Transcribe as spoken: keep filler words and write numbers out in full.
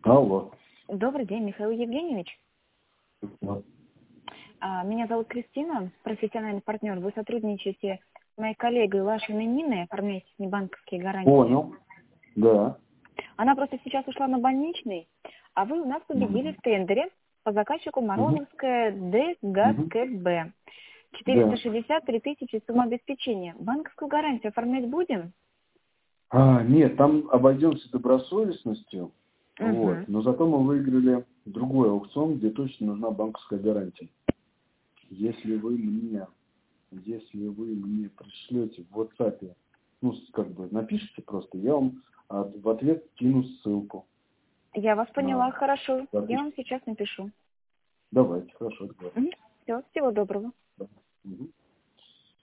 Алло. Добрый день, Михаил Евгеньевич. Да. А, Меня зовут Кристина, профессиональный партнер. Вы сотрудничаете с моей коллегой Лашиной Ниной, оформляете небанковские гарантии. Понял. Да. Она просто сейчас ушла на больничный, а вы у нас победили Угу. в тендере по заказчику Угу. Морозовская Д Газ Угу. КБ. Да. четыреста шестьдесят три тысячи сумма обеспечения. Банковскую гарантию оформлять будем? А, нет, там обойдемся добросовестностью, вот. Угу. Но зато мы выиграли другой аукцион, где точно нужна банковская гарантия. Если вы мне, если вы мне пришлете в WhatsApp, ну, с- как бы напишите просто, я вам а, в ответ кину ссылку Я вас поняла, на хорошо. Я запись. вам сейчас напишу. Давайте, хорошо, договорились. Все, всего доброго. Да. Мгм.